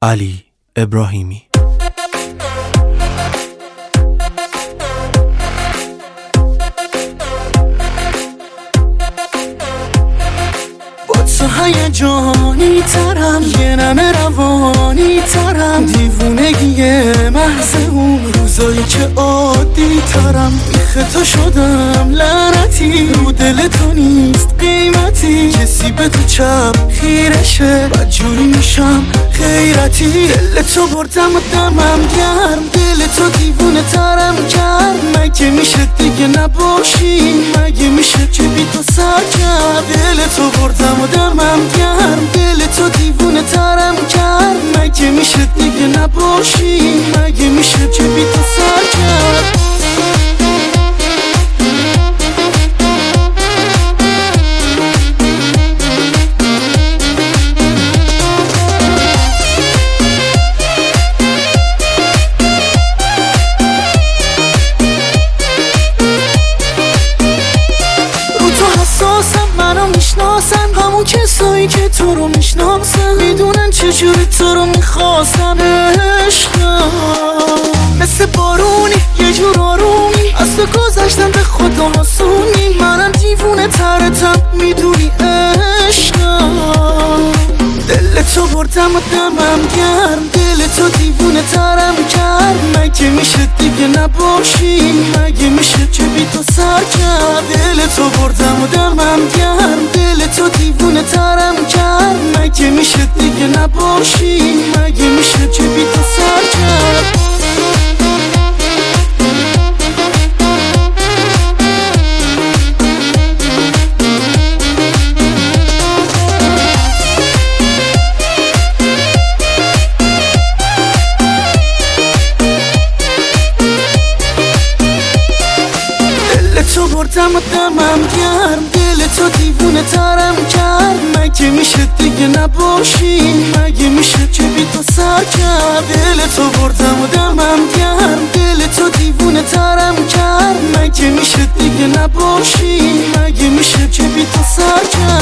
علی ابراهیمی. تو هیجانی ترم، یه نمه روانی ترم، دیوونگی محض اون روزایی که عادی ترم. بیخ تو شدم لعنتی، رو دل تو نیست قیمتی، کسی به تو چپ خیرشه بدجوری میشم خیرتی. دل تو بردم و دمم گرم، دل تو دیوونه ترم کرد. مگه میشه دیگه نباشی، مگه میشه که بی تو سر کرد. دل تو بردم و دمم گرم، دل تو دیوونه ترم کرد. مگه میشه دیگه نباشی، مگه میشه که بی تو سر کرد. منو میشناسن همون کسایی که تو رو میشناسن، میدونن چجوری تو رو میخواستن. عشقم مثل بارونی یه جور آرومی، از تو گذشتم به خدا آسونی. منم دیوونه ترتم میدونی عشقم. دل تو بردم و دمم گرم، دل تو دیوونه ترم کرد. مگه میشه دیگه نباشی، مگه میشه که بی تو سر کرد. دل تو بردم و دمم گرم، دل تو دیوونه ترم کرد. مگه میشه دیگه نباشی، مگه میشه که بی تو سر کرد. تو بردم و دمم گرم، دل تو دیوونه ترم کرد. مگه میشه دیگه نباشی، مگه میشه که بی تو سر کرد. دل تو بردم و دمم گرم، دل تو دیوونه ترم کرد. مگه میشه دیگه نباشی، مگه میشه که بی تو سر کرد.